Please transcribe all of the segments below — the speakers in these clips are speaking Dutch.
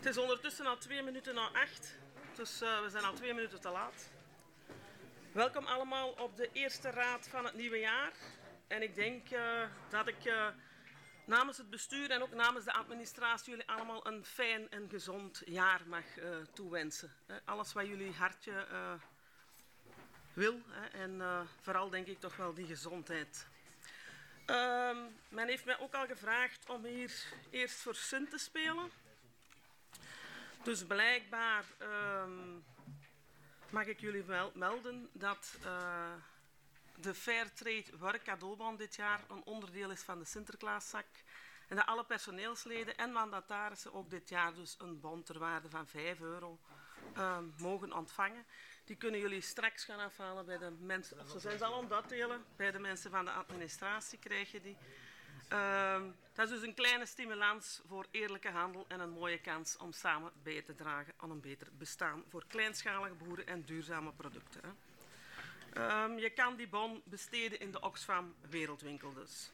is ondertussen al 8:02, dus we zijn al 2 minuten te laat. Welkom allemaal op de eerste raad van het nieuwe jaar. En ik denk dat ik namens het bestuur en ook namens de administratie jullie allemaal een fijn en gezond jaar mag toewensen. Alles wat jullie hartje wil en vooral denk ik toch wel die gezondheid. Men heeft mij ook al gevraagd om hier eerst voor Sint te spelen. Dus blijkbaar mag ik jullie melden dat de Fairtrade Work cadeaubon dit jaar een onderdeel is van de Sinterklaaszak. En dat alle personeelsleden en mandatarissen ook dit jaar dus een bon ter waarde van €5 mogen ontvangen. Die kunnen jullie straks gaan afhalen bij de mensen, of ze zijn ze al aan dat delen, bij de mensen van de administratie krijg je die. Dat is dus een kleine stimulans voor eerlijke handel en een mooie kans om samen bij te dragen aan een beter bestaan voor kleinschalige boeren en duurzame producten. Je kan die bon besteden in de Oxfam Wereldwinkel dus.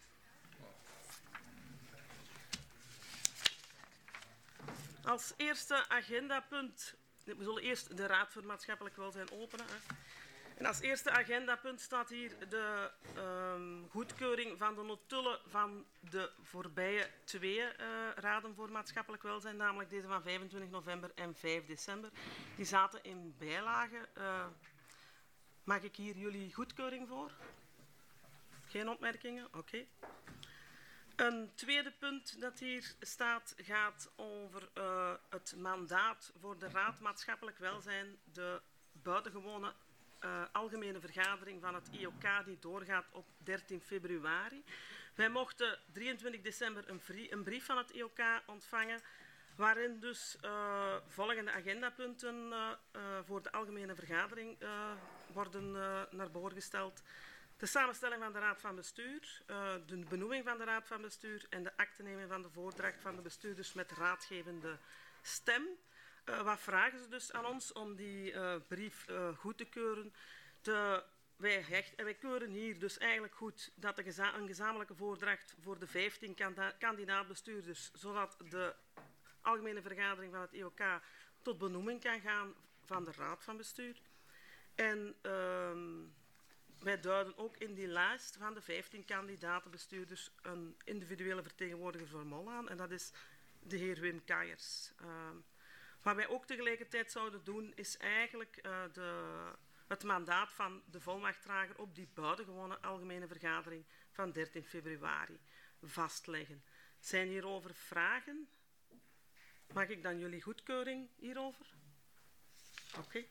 Als eerste agendapunt, we zullen eerst de Raad voor Maatschappelijk Welzijn openen. En als eerste agendapunt staat hier de goedkeuring van de notulen van de voorbije 2 raden voor maatschappelijk welzijn, namelijk deze van 25 november en 5 december. Die zaten in bijlage. Mag ik hier jullie goedkeuring voor? Geen opmerkingen? Oké. Een tweede punt dat hier staat gaat over het mandaat voor de Raad Maatschappelijk Welzijn, de buitengewone algemene vergadering van het IOK die doorgaat op 13 februari. Wij mochten 23 december een brief van het IOK ontvangen waarin dus volgende agendapunten voor de algemene vergadering worden naar boven gesteld. De samenstelling van de Raad van Bestuur, de benoeming van de Raad van Bestuur en de akteneming van de voordracht van de bestuurders met raadgevende stem. Wat vragen ze dus aan ons om die brief goed te keuren? Wij keuren hier dus eigenlijk goed dat een gezamenlijke voordracht voor de 15 kandidaatbestuurders, zodat de algemene vergadering van het IOK tot benoeming kan gaan van de Raad van Bestuur. En wij duiden ook in die lijst van de 15 kandidatenbestuurders een individuele vertegenwoordiger voor Mol aan, en dat is de heer Wim Kajers. Wat wij ook tegelijkertijd zouden doen, is eigenlijk het mandaat van de volmachtdrager op die buitengewone algemene vergadering van 13 februari vastleggen. Zijn hierover vragen? Mag ik dan jullie goedkeuring hierover? Oké.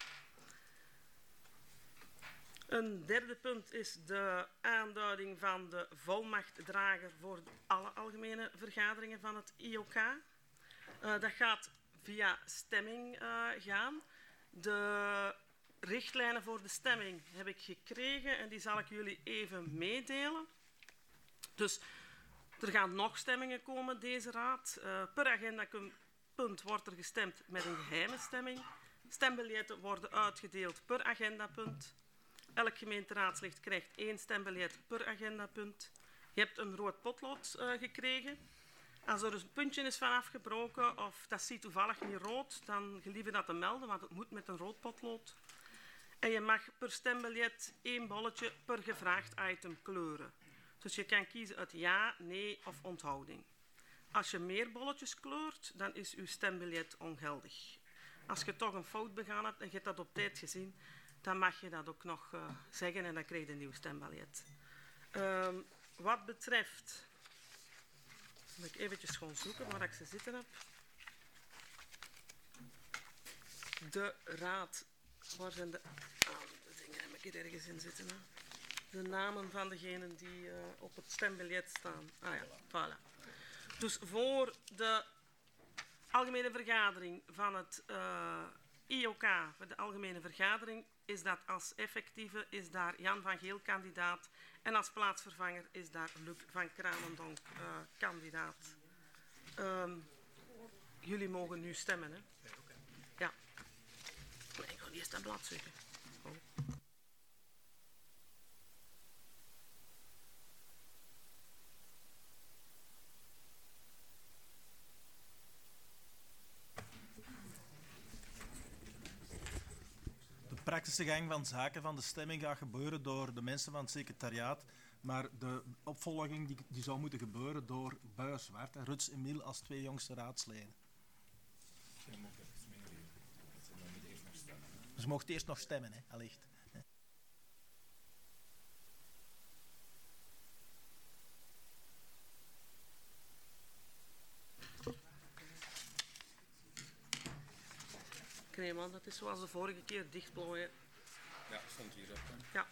Een derde punt is de aanduiding van de volmachtdrager voor alle algemene vergaderingen van het IOK. Dat gaat via stemming gaan. De richtlijnen voor de stemming heb ik gekregen en die zal ik jullie even meedelen. Dus er gaan nog stemmingen komen deze raad. Per agendapunt wordt er gestemd met een geheime stemming. Stembiljetten worden uitgedeeld per agendapunt. Elk gemeenteraadslid krijgt 1 stembiljet per agendapunt. Je hebt een rood potlood gekregen. Als er een puntje is van afgebroken of dat ziet toevallig niet rood, dan gelieve dat te melden, want het moet met een rood potlood. En je mag per stembiljet 1 bolletje per gevraagd item kleuren. Dus je kan kiezen uit ja, nee of onthouding. Als je meer bolletjes kleurt, dan is uw stembiljet ongeldig. Als je toch een fout begaan hebt en je hebt dat op tijd gezien, dan mag je dat ook nog zeggen en dan krijg je een nieuw stembiljet. Wat betreft... Moet ik eventjes gewoon zoeken waar ik ze zitten heb. De raad. Waar zijn de dingen? Heb ik hier ergens in zitten? Hè? De namen van degenen die op het stembiljet staan. Ah ja, voilà. Dus voor de algemene vergadering van het IOK, voor de algemene vergadering, is dat als effectieve, is daar Jan van Geel kandidaat en als plaatsvervanger is daar Luc van Kranendonk kandidaat. Jullie mogen nu stemmen, hè? Ja. Ik ga eerst een blad zoeken. Oh. praktische gang van zaken van de stemming gaat gebeuren door de mensen van het secretariaat, maar de opvolging die zou moeten gebeuren door Buijs Zwart en Ruts Emiel als 2 jongste raadsleden. Ze mocht eerst nog stemmen, hè, allicht. Nee man, dat is zoals de vorige keer dichtplooien. Ja, stond hierop. Ja.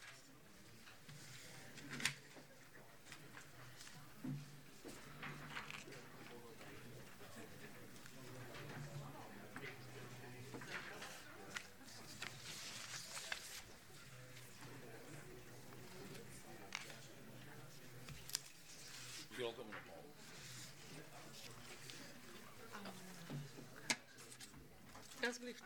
Alsjeblieft.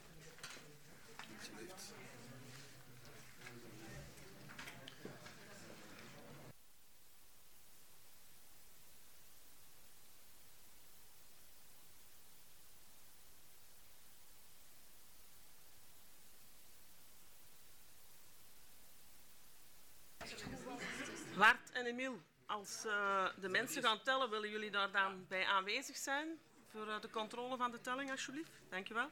Wart en Emiel, als de mensen gaan tellen, willen jullie daar dan bij aanwezig zijn voor de controle van de telling, alsjeblieft? Dank je wel.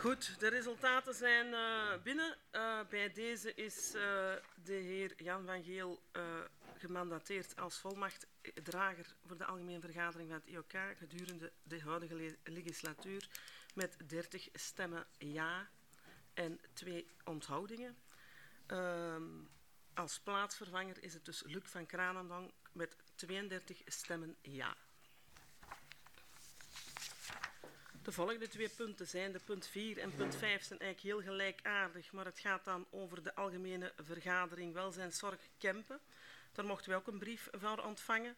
Goed, de resultaten zijn binnen. Bij deze is de heer Jan van Geel gemandateerd als volmachtdrager voor de algemene vergadering van het IOK gedurende de huidige legislatuur met 30 stemmen ja en 2 onthoudingen. Als plaatsvervanger is het dus Luc van Kranendonk met 32 stemmen ja. De volgende 2 punten zijn de punt 4 en punt 5 zijn eigenlijk heel gelijkaardig, maar het gaat dan over de algemene vergadering welzijnszorg Kempen. Daar mochten wij ook een brief voor ontvangen.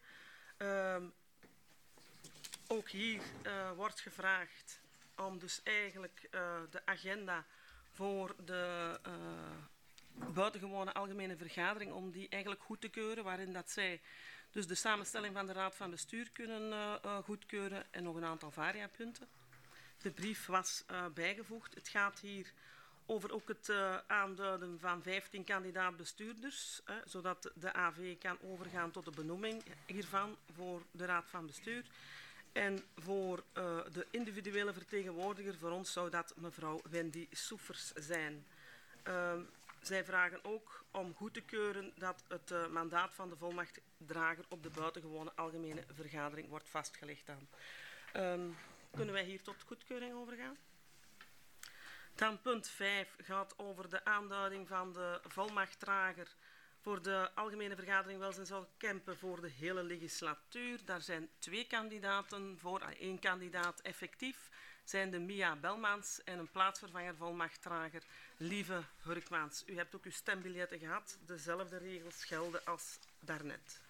Ook hier wordt gevraagd om dus eigenlijk de agenda voor de buitengewone algemene vergadering, om die eigenlijk goed te keuren, waarin dat zij dus de samenstelling van de Raad van Bestuur kunnen goedkeuren en nog een aantal variapunten. De brief was bijgevoegd. Het gaat hier over ook het aanduiden van 15 kandidaat-bestuurders, zodat de AV kan overgaan tot de benoeming hiervan voor de Raad van Bestuur. En voor de individuele vertegenwoordiger, voor ons zou dat mevrouw Wendy Soefers zijn. Zij vragen ook om goed te keuren dat het mandaat van de volmachtdrager op de buitengewone algemene vergadering wordt vastgelegd aan. Kunnen wij hier tot goedkeuring overgaan? Dan punt 5 gaat over de aanduiding van de volmachtdrager voor de algemene vergadering welzijnszorg Kempen voor de hele legislatuur. Daar zijn 2 kandidaten voor, 1 kandidaat effectief zijn de Mia Belmans en een plaatsvervanger volmachtdrager Lieve Hurkmans. U hebt ook uw stembiljetten gehad, dezelfde regels gelden als daarnet.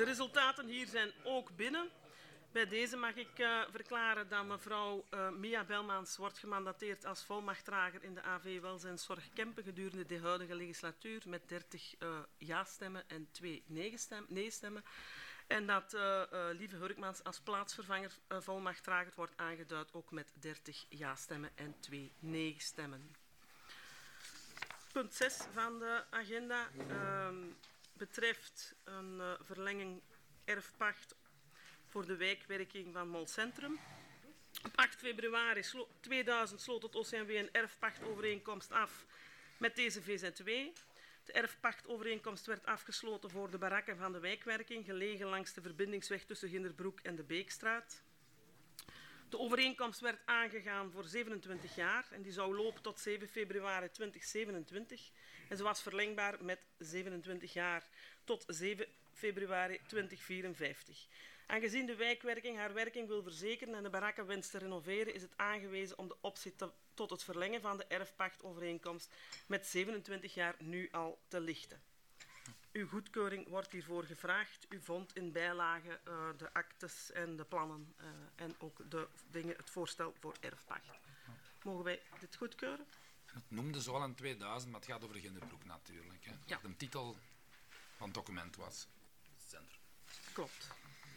resultaten hier zijn ook binnen. Bij deze mag ik verklaren dat mevrouw Mia Belmans wordt gemandateerd als volmachtdrager in de AV Welzijnszorg Kempen gedurende de huidige legislatuur met 30 ja-stemmen en 2 nee-stemmen. En dat Lieve Hurkmans als plaatsvervanger volmachtdrager wordt aangeduid ook met 30 ja-stemmen en 2 nee-stemmen. Punt 6 van de agenda betreft een verlenging erfpacht voor de wijkwerking van Molcentrum. Op 8 februari 2000 sloot het OCMW een erfpachtovereenkomst af met deze VZW. De erfpachtovereenkomst werd afgesloten voor de barakken van de wijkwerking, gelegen langs de verbindingsweg tussen Ginderbroek en de Beekstraat. De overeenkomst werd aangegaan voor 27 jaar en die zou lopen tot 7 februari 2027. En ze was verlengbaar met 27 jaar tot 7 februari 2054. Aangezien de wijkwerking haar werking wil verzekeren en de barakken wenst te renoveren, is het aangewezen om de optie tot het verlengen van de erfpachtovereenkomst met 27 jaar nu al te lichten. Uw goedkeuring wordt hiervoor gevraagd. U vond in bijlage de actes en de plannen en ook het voorstel voor erfpacht. Mogen wij dit goedkeuren? Het noemde zo al in 2000, maar het gaat over Ginderbroek natuurlijk. Hè. Ja. De titel van het document was het centrum. Klopt.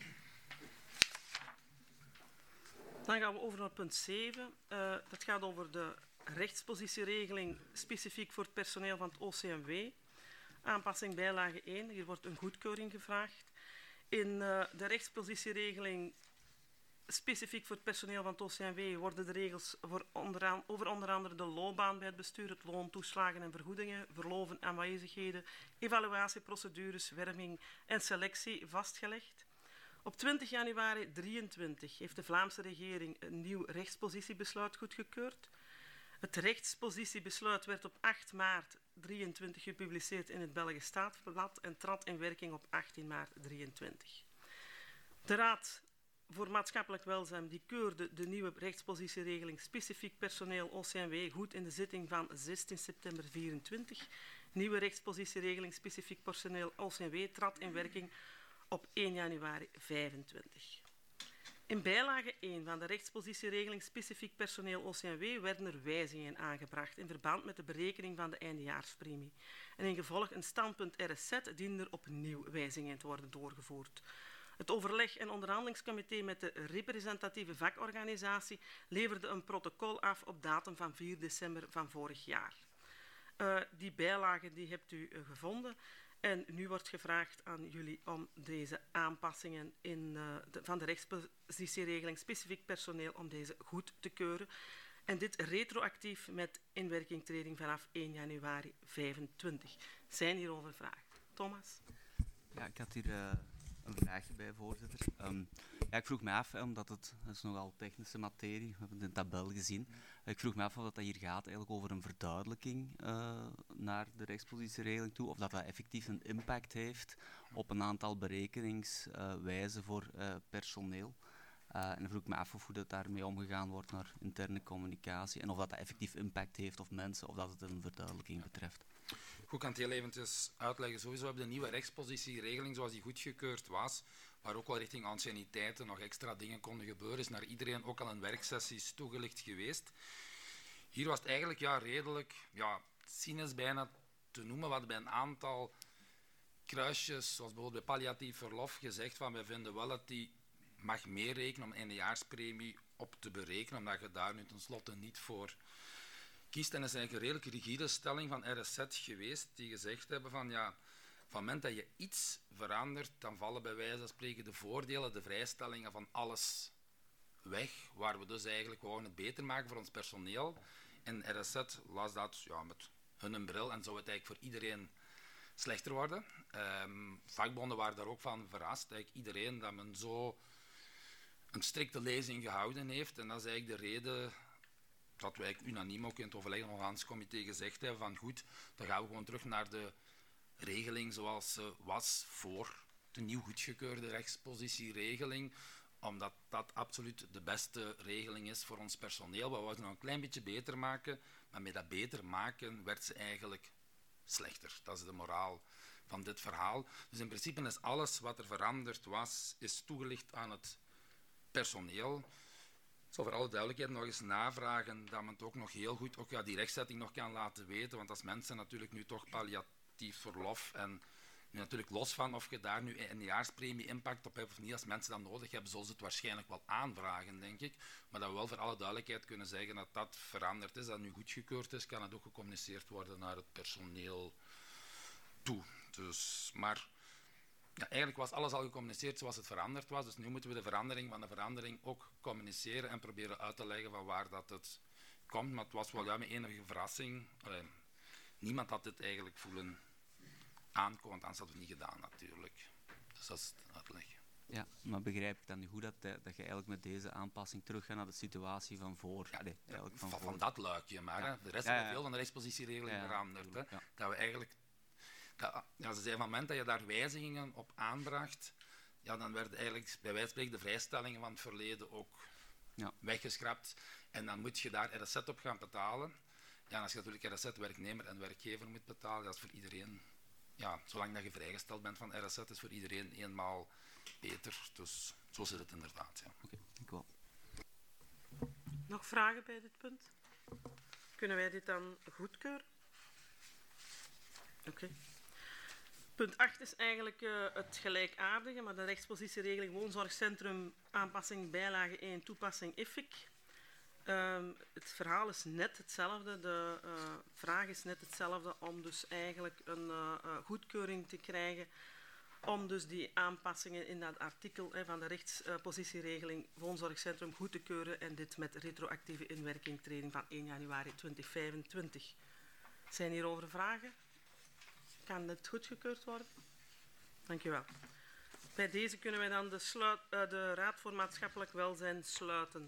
Dan gaan we over naar punt 7. Dat gaat over de rechtspositieregeling specifiek voor het personeel van het OCMW. Aanpassing bijlage 1. Hier wordt een goedkeuring gevraagd. In de rechtspositieregeling specifiek voor het personeel van het OCMW worden de regels over onder andere de loopbaan bij het bestuur, het loon, toeslagen en vergoedingen, verloven, aanwezigheden, evaluatieprocedures, werving en selectie vastgelegd. Op 20 januari 2023 heeft de Vlaamse regering een nieuw rechtspositiebesluit goedgekeurd. Het rechtspositiebesluit werd op 8 maart 2023 gepubliceerd in het Belgisch Staatsblad en trad in werking op 18 maart 2023. De Raad voor Maatschappelijk Welzijn die keurde de nieuwe rechtspositieregeling specifiek personeel OCMW goed in de zitting van 16 september 2024. Nieuwe rechtspositieregeling specifiek personeel OCMW trad in werking op 1 januari 2025. In bijlage 1 van de rechtspositieregeling specifiek personeel OCMW werden er wijzigingen aangebracht in verband met de berekening van de eindejaarspremie. En in gevolg een standpunt RSZ dienen er opnieuw wijzigingen te worden doorgevoerd. Het overleg- en onderhandelingscomité met de representatieve vakorganisatie leverde een protocol af op datum van 4 december van vorig jaar. Die bijlage die hebt u gevonden. En nu wordt gevraagd aan jullie om deze aanpassingen van de rechtspositieregeling specifiek personeel om deze goed te keuren. En dit retroactief met inwerkingtreding vanaf 1 januari 2025. Zijn hierover vragen? Thomas? Ja, ik had hier een vraagje bij, voorzitter. Ja, ik vroeg me af, omdat het is nogal technische materie, we hebben de tabel gezien. Ik vroeg me af of dat hier gaat eigenlijk over een verduidelijking naar de rechtspositieregeling toe, of dat effectief een impact heeft op een aantal berekeningswijzen voor personeel. En dan vroeg ik me af of hoe dat daarmee omgegaan wordt naar interne communicatie en of dat effectief impact heeft op mensen, of dat het een verduidelijking betreft. Goed, ik kan het heel eventjes uitleggen. Sowieso hebben de nieuwe rechtspositieregeling, zoals die goedgekeurd was, waar ook wel richting anciëniteiten nog extra dingen konden gebeuren, is naar iedereen ook al in werksessies toegelicht geweest. Hier was het eigenlijk redelijk, cynisch bijna te noemen, wat bij een aantal kruisjes, zoals bijvoorbeeld bij palliatief verlof, gezegd van wij vinden wel dat die mag meerekenen om een eindejaarspremie op te berekenen, omdat je daar nu tenslotte niet voor kiest. En dat is eigenlijk een redelijk rigide stelling van RSZ geweest, die gezegd hebben van van het moment dat je iets verandert, dan vallen bij wijze van spreken de voordelen, de vrijstellingen van alles weg, waar we dus eigenlijk gewoon het beter maken voor ons personeel. En RSZ las dat met hun bril en zou het eigenlijk voor iedereen slechter worden. Vakbonden waren daar ook van verrast, eigenlijk iedereen, dat men zo een strikte lezing gehouden heeft. En dat is eigenlijk de reden dat we eigenlijk unaniem ook in het overleg van het onderhandelingscomité gezegd hebben van goed, dan gaan we gewoon terug naar de regeling zoals ze was voor de nieuw goedgekeurde rechtspositieregeling, omdat dat absoluut de beste regeling is voor ons personeel. We wouden nog een klein beetje beter maken, maar met dat beter maken werd ze eigenlijk slechter. Dat is de moraal van dit verhaal. Dus in principe is alles wat er veranderd was, is toegelicht aan het personeel. Ik zal voor alle duidelijkheid nog eens navragen dat men het ook nog heel goed die rechtzetting nog kan laten weten, want als mensen natuurlijk nu toch palliatief verlof en nu natuurlijk los van of je daar nu een jaarspremie impact op hebt of niet, als mensen dat nodig hebben, zullen ze het waarschijnlijk wel aanvragen, denk ik. Maar dat we wel voor alle duidelijkheid kunnen zeggen dat dat veranderd is, dat nu goedgekeurd is, kan het ook gecommuniceerd worden naar het personeel toe. Dus, maar ja, eigenlijk was alles al gecommuniceerd zoals het veranderd was, dus nu moeten we de verandering van de verandering ook communiceren en proberen uit te leggen van waar dat het komt. Maar het was wel met enige verrassing. Niemand had dit eigenlijk voelen aankomen, want anders hadden we het niet gedaan natuurlijk. Dus dat is het uitleg. Ja, maar begrijp ik dan nu goed dat je eigenlijk met deze aanpassing teruggaat naar de situatie van voor? Ja, nee, eigenlijk van van voor. dat luikje, maar Ja. hè, de rest Ja, is ja. veel van de rechtspositieregeling veranderd. Hè. Ja. Dat we eigenlijk, ze zeiden van het moment dat je daar wijzigingen op aanbracht, ja, dan werden eigenlijk bij wijze van spreken de vrijstellingen van het verleden ook weggeschrapt. En dan moet je daar RZ op gaan betalen. Ja, en als je natuurlijk RZ werknemer en werkgever moet betalen, dat is voor iedereen. Ja, zolang dat je vrijgesteld bent van RZ, is voor iedereen eenmaal beter. Dus zo zit het inderdaad. Ja. Oké, ik wel. Nog vragen bij dit punt? Kunnen wij dit dan goedkeuren? Oké. Punt 8 is eigenlijk het gelijkaardige, maar de rechtspositieregeling woonzorgcentrum aanpassing bijlage 1 toepassing IFIC. Het verhaal is net hetzelfde, de vraag is net hetzelfde om dus eigenlijk een goedkeuring te krijgen om dus die aanpassingen in dat artikel van de rechtspositieregeling woonzorgcentrum goed te keuren en dit met retroactieve inwerkingtreding van 1 januari 2025. Zijn hierover vragen? Kan dit goedgekeurd worden? Dank u wel. Bij deze kunnen wij dan de Raad voor Maatschappelijk Welzijn sluiten.